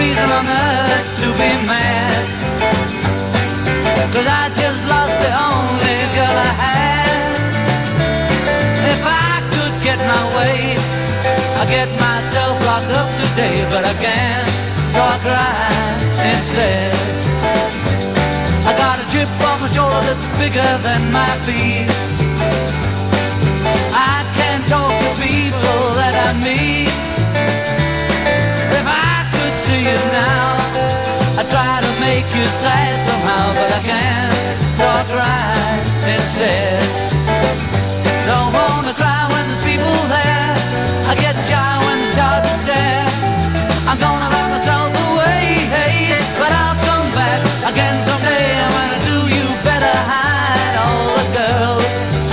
reason on earth to be mad. 'Cause I just lost the only girl I had. If I could get my way, I'd get myself locked up today, but I can't, so I cry instead. I got a chip on my shoulder that's bigger than my feet. I can't talk to people that I meet. If I could see you now, I try to make you sad somehow, but I can't, so I cry instead. Don't wanna cry when there's people there. I get shy when they start to stare. I'm gonna lock myself away, hey, but I'll come back again someday. And when I do, you better hide all the girls.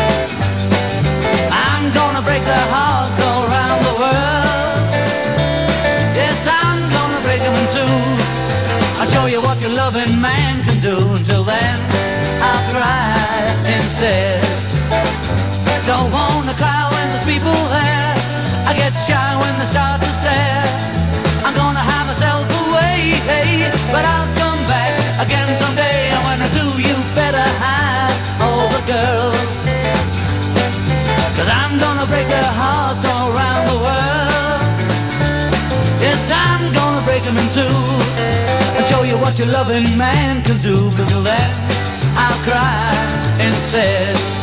I'm gonna break their hearts all around the world. Yes, I'm gonna break them in two. I'll show you what your loving man can do. Until then, I'll cry instead. Don't wanna cry when there's people there. I get shy when they start to stare. I'm gonna have myself away, hey, but I'll come back again someday. And when I do, you better hide all the girls. 'Cause I'm gonna break their hearts all around the world. Yes, I'm gonna break them in two. And show you what your loving man can do. But till then, I'll cry instead.